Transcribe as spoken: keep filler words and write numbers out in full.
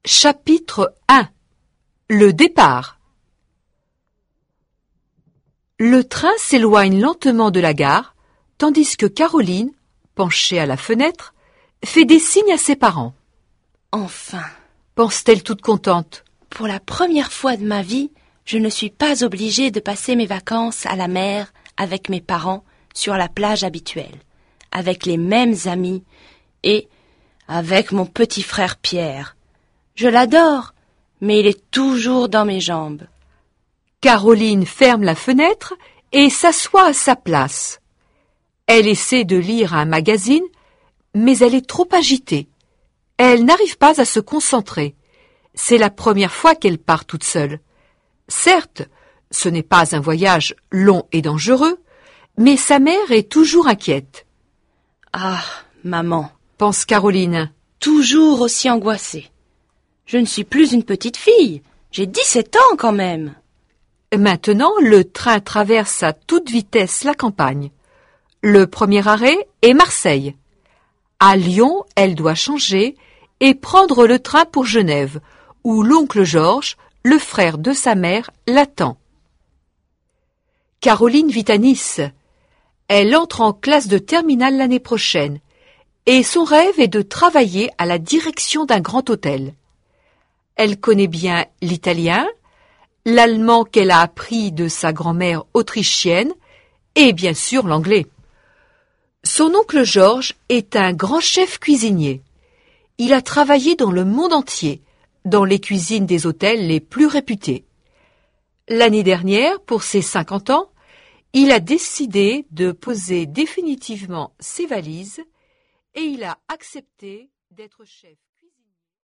Chapitre un. Le départ. Le train s'éloigne lentement de la gare, tandis que Caroline, penchée à la fenêtre, fait des signes à ses parents. Enfin, pense-t-elle toute contente. Pour la première fois de ma vie, je ne suis pas obligée de passer mes vacances à la mer avec mes parents sur la plage habituelle, avec les mêmes amis et avec mon petit frère Pierre. Je l'adore, mais il est toujours dans mes jambes. Caroline ferme la fenêtre et s'assoit à sa place. Elle essaie de lire un magazine, mais elle est trop agitée. Elle n'arrive pas à se concentrer. C'est la première fois qu'elle part toute seule. Certes, ce n'est pas un voyage long et dangereux, mais sa mère est toujours inquiète. Ah, maman, pense Caroline. Toujours aussi angoissée. Je ne suis plus une petite fille. J'ai dix-sept ans quand même. Maintenant, le train traverse à toute vitesse la campagne. Le premier arrêt est Marseille. À Lyon, elle doit changer et prendre le train pour Genève, où l'oncle Georges, le frère de sa mère, l'attend. Caroline vit à Nice. Elle entre en classe de terminale l'année prochaine et son rêve est de travailler à la direction d'un grand hôtel. Elle connaît bien l'italien, l'allemand qu'elle a appris de sa grand-mère autrichienne et bien sûr l'anglais. Son oncle Georges est un grand chef cuisinier. Il a travaillé dans le monde entier, dans les cuisines des hôtels les plus réputés. L'année dernière, pour ses cinquante ans, il a décidé de poser définitivement ses valises et il a accepté d'être chef.